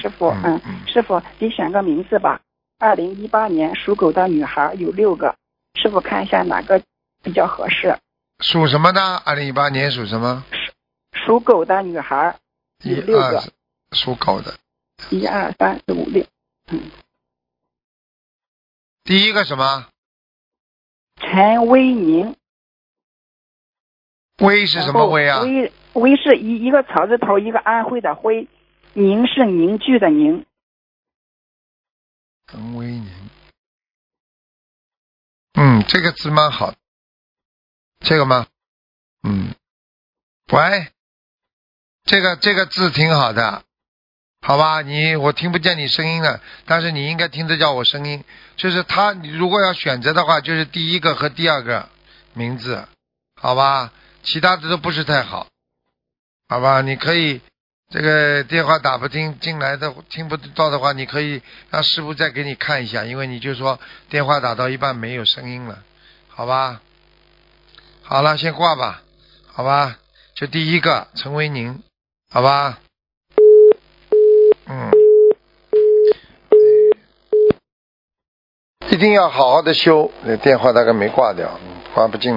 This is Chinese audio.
师傅，师傅你选个名字吧。2018年属狗的女孩有6个，师傅看一下哪个比较合适。 属什么的？2018年属什么？ 属狗的女孩有6个。 属狗的。 1、2、3、4、5、6。 第一个什么？ 陈威宁。 威是什么威啊？ 威是一个草字头，一个安徽的徽，凝是凝聚的凝。 陈威宁。这个字蛮好的。这个吗？喂，这个字挺好的，好吧？我听不见你声音了，但是你应该听得到我声音。就是你如果要选择的话，就是第一个和第二个名字，好吧？其他的都不是太好，好吧？你可以这个电话打不进来的，听不到的话，你可以让师傅再给你看一下，因为你就说电话打到一半没有声音了，好吧？好了，先挂吧，好吧？就第一个陈维宁，好吧？一定要好好的修，那电话大概没挂掉，挂不进。